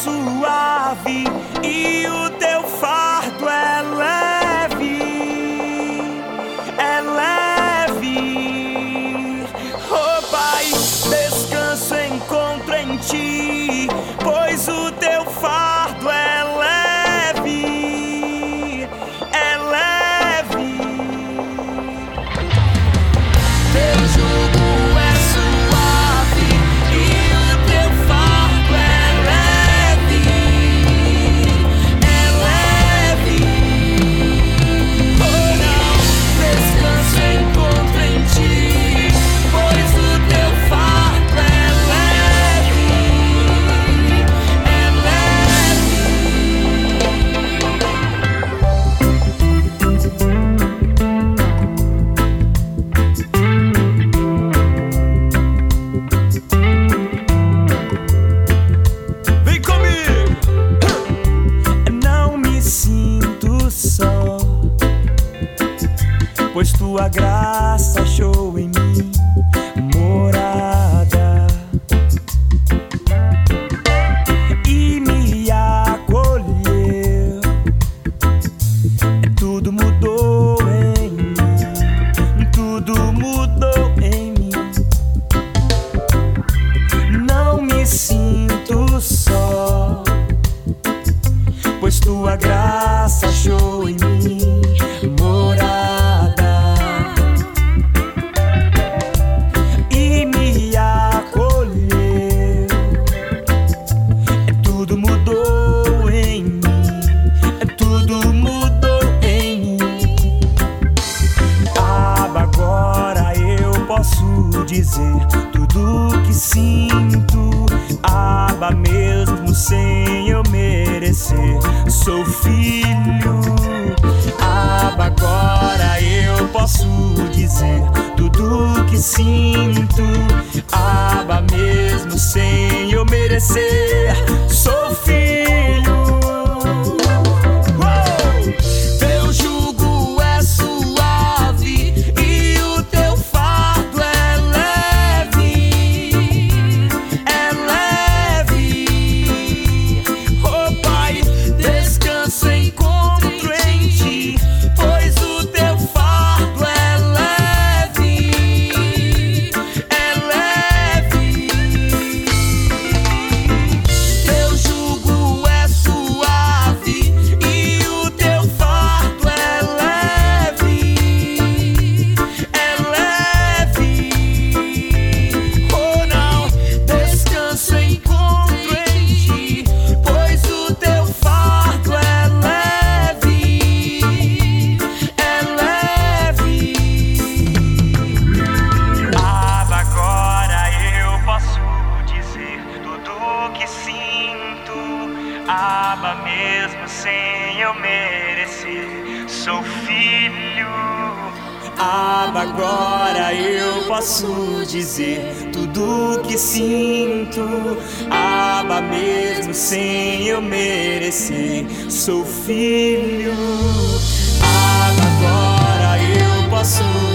suave e o teu fardo é leve, é leve. Oh Pai, descanso encontro em ti, pois o teu fardo é leve, é leve. Teu jugo é suave e o teu fardo é leve, é leve. Oh não, descanso encontro em ti, pois o teu fardo é leve, é Vem comigo! Não me sinto só, pois tua graça achou em mim morada e me acolheu. Tudo mudou em mim, tudo mudou em mim. Não me sinto só, pois tua graça achou em mim morada e me acolheu. Tudo mudou em mim, tudo mudou em mim. Agora eu posso dizer tudo que sinto. Mesmo sem eu merecer, sou filho. Agora eu posso dizer tudo que sinto. Mesmo sem eu merecer, sou filho. Teu jugo é suave e o teu fardo é leve, é leve. Oh Pai, descanso encontro em ti, pois o teu fardo é leve, é leve. Teu jugo é suave e o teu fardo é leve, é leve. Oh não, descanso encontro em ti, pois o teu fardo é leve, é leve. Agora eu posso dizer tudo que sinto. Mesmo sem eu merecer, sou filho. Agora eu posso dizer tudo que sinto. Mesmo sem eu merecer, sou filho. Agora eu posso